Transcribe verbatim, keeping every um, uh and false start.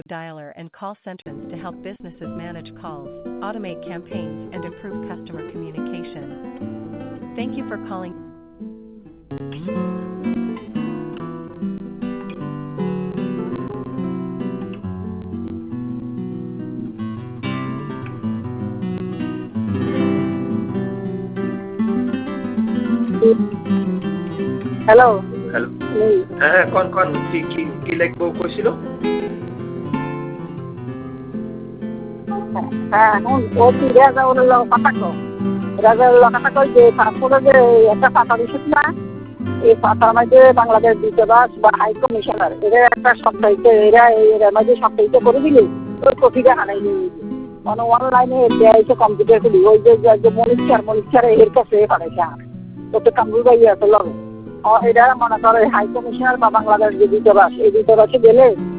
dialer and call centers to help businesses manage calls, automate campaigns, and improve customer communication. Thank you for calling. Hello hello হ্যাঁ কোন কোন কি কি কি লিখবো কইছিল হ্যাঁ এখন ও কি রাজাউল কথা কো রাজাউল কথা কই যে পাসপোর্টে যে একটা পাতা দিছিস না এই পাতার মধ্যে বাংলাদেশ দূতাবাস বা হাই কমিশনার এদের একটা সপ্তাহিত এরা এর মধ্যে সপ্তাহিত করে দিলি ওই কপিটা আনাই দিবি মানে অনলাইনে দেয়াইছে কম্পিউটার খুলি ওই যে মনিটর মনিটর এর কাছে পাঠাইছে তো তো কামরুল ভাই আছে লগে এটা মনে করে হাই কমিশনার বা বাংলাদেশ যে দূতাবাস এই দূতাবাসে গেলে